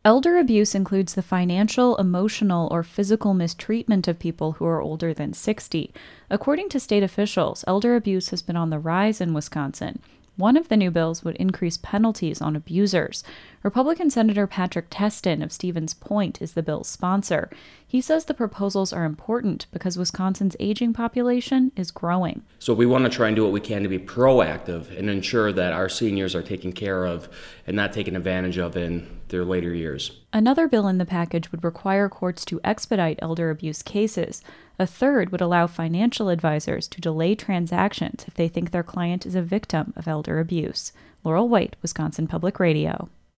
Elder abuse includes the financial, emotional, or physical mistreatment of people who are older than 60. According to state officials, elder abuse has been on the rise in Wisconsin. One of the new bills would increase penalties on abusers. Republican Senator Patrick Testin of Stevens Point is the bill's sponsor. He says the proposals are important because Wisconsin's aging population is growing. So we want to try and do what we can to be proactive and ensure that our seniors are taken care of and not taken advantage of in their later years. Another bill in the package would require courts to expedite elder abuse cases. A third would allow financial advisors to delay transactions if they think their client is a victim of elder abuse. Laurel White, Wisconsin Public Radio.